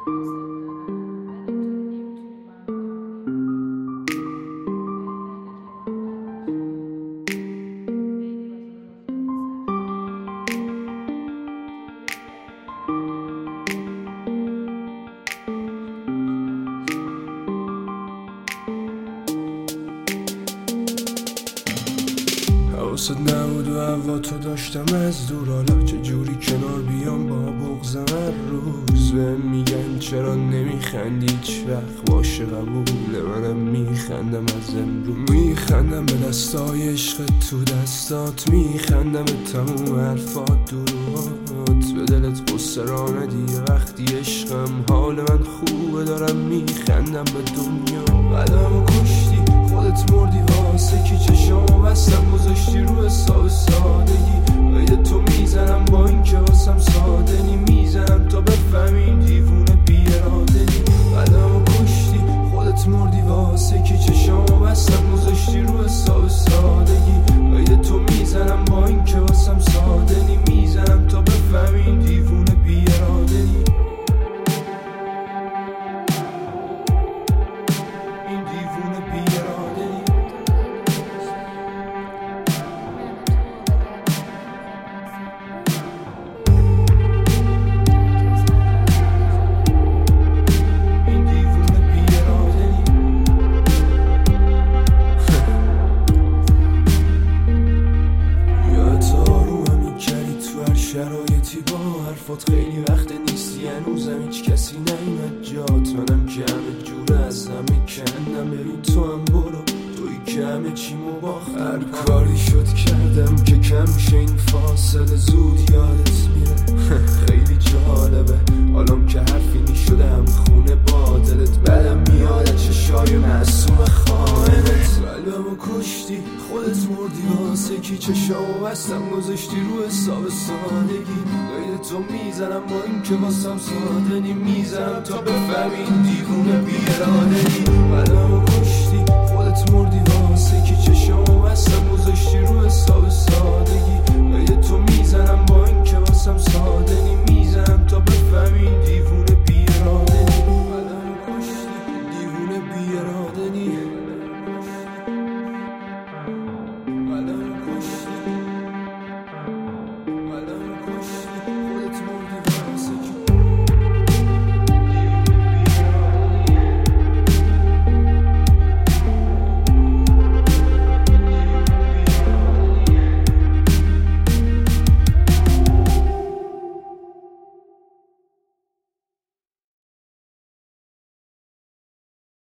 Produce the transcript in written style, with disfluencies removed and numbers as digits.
حواست نبود و هوا تو داشتم از دور، حالا چجوری کنار بیام با بغضم هر روز. بهم میگن چرا نمیخندی هیچ وقت، باشه قبوله منم میخندم از امروز. میخندم به دستای عشق تو دستات، میخندم به تموم حرفات دروهات. به دلت قصه را ندی وقتی عشقم، حال من خوبه دارم میخندم به دنیا. قدمو کشتی خودت مردی واسه کی، چشامو بستم گذاشتی رو حساب سادگی. قید تو میزنم با این که واسم ساده نی، میزنم تا بفهمی دیوونه بی اراده نی. قدمو کشتی خودت مردی واسه کی، چشامو بستم گذاشتی رو حساب سادگی. قید تو میزنم با این که واسم ساده نی، میزنم تا بفهمی دیوونه بی اراده نی. این دیوونه بی اراده نی. شرایطی با حرفات خیلی وقت نیستی، هنوزم هیچ کسی نیمد جات. منم که همه جور از همه کندم، ببین تو هم برو، توی که همه چیمو باختم. هر کاری شد کردم که کم شه این فاصله، زود یادت میره. خیلی جالبه حالم که حرفی نیشده هم خونه با دلت. بدم میاد چشای معصوم خائنت. قلبمو کشتی خودت مردی واسه کی، چشامو بستم گذاشتی رو حساب سادگی. قید تو میزنم با این که واسم ساده نی، میزنم تا بفهمی این دیوونه بی اراده نی. قلبمو کشتی خودت مردی واسه کی، چشامو بستم گذاشتی رو حساب سادگی. قید تو میزنم با این